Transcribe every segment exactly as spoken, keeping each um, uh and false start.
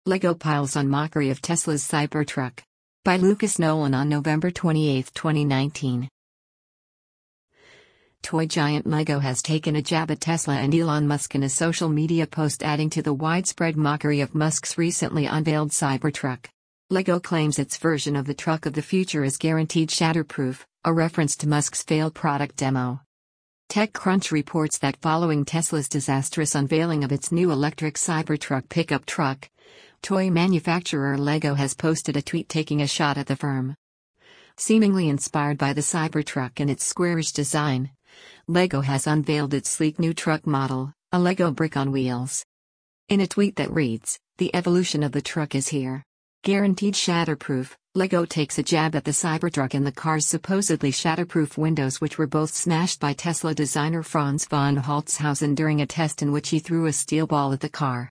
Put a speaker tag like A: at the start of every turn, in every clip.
A: Lego piles on mockery of Tesla's Cybertruck. By Lucas Nolan on November twenty-eighth, twenty nineteen. Toy giant Lego has taken a jab at Tesla and Elon Musk in a social media post, adding to the widespread mockery of Musk's recently unveiled Cybertruck. Lego claims its version of the truck of the future is guaranteed shatterproof, a reference to Musk's failed product demo. TechCrunch reports that following Tesla's disastrous unveiling of its new electric Cybertruck pickup truck, toy manufacturer Lego has posted a tweet taking a shot at the firm. Seemingly inspired by the Cybertruck and its squarish design, Lego has unveiled its sleek new truck model, a Lego brick on wheels. In a tweet that reads, "The evolution of the truck is here. Guaranteed shatterproof," Lego takes a jab at the Cybertruck and the car's supposedly shatterproof windows, which were both smashed by Tesla designer Franz von Holzhausen during a test in which he threw a steel ball at the car.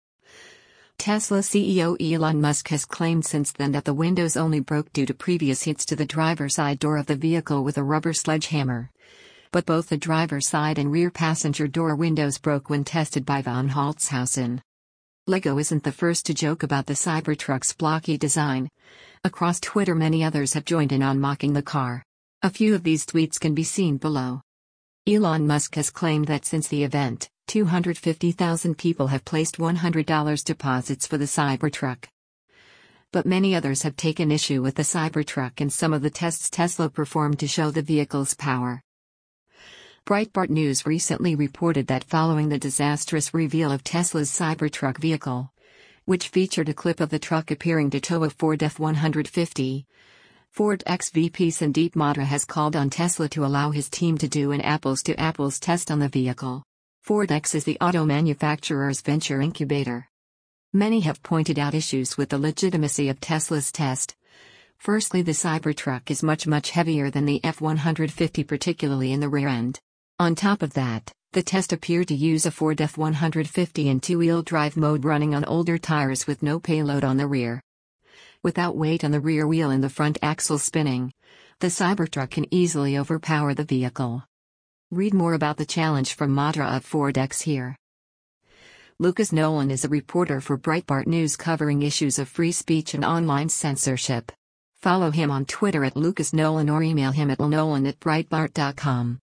A: Tesla C E O Elon Musk has claimed since then that the windows only broke due to previous hits to the driver's side door of the vehicle with a rubber sledgehammer. But both the driver's side and rear passenger door windows broke when tested by von Holzhausen. Lego isn't the first to joke about the Cybertruck's blocky design. Across Twitter, many others have joined in on mocking the car. A few of these tweets can be seen below. Elon Musk has claimed that since the event, two hundred fifty thousand people have placed one hundred dollars deposits for the Cybertruck. But many others have taken issue with the Cybertruck and some of the tests Tesla performed to show the vehicle's power. Breitbart News recently reported that following the disastrous reveal of Tesla's Cybertruck vehicle, which featured a clip of the truck appearing to tow a Ford F one fifty, Ford ex-V P Sandeep Matra has called on Tesla to allow his team to do an apples-to-apples test on the vehicle. Ford X is the auto manufacturer's venture incubator. Many have pointed out issues with the legitimacy of Tesla's test. Firstly, the Cybertruck is much much heavier than the F one fifty, particularly in the rear end. On top of that, the test appeared to use a Ford F one fifty in two-wheel drive mode running on older tires with no payload on the rear. Without weight on the rear wheel and the front axle spinning, the Cybertruck can easily overpower the vehicle. Read more about the challenge from Matra of Ford X here. Lucas Nolan is a reporter for Breitbart News covering issues of free speech and online censorship. Follow him on Twitter at Lucas Nolan or email him at nolan at breitbart dot com.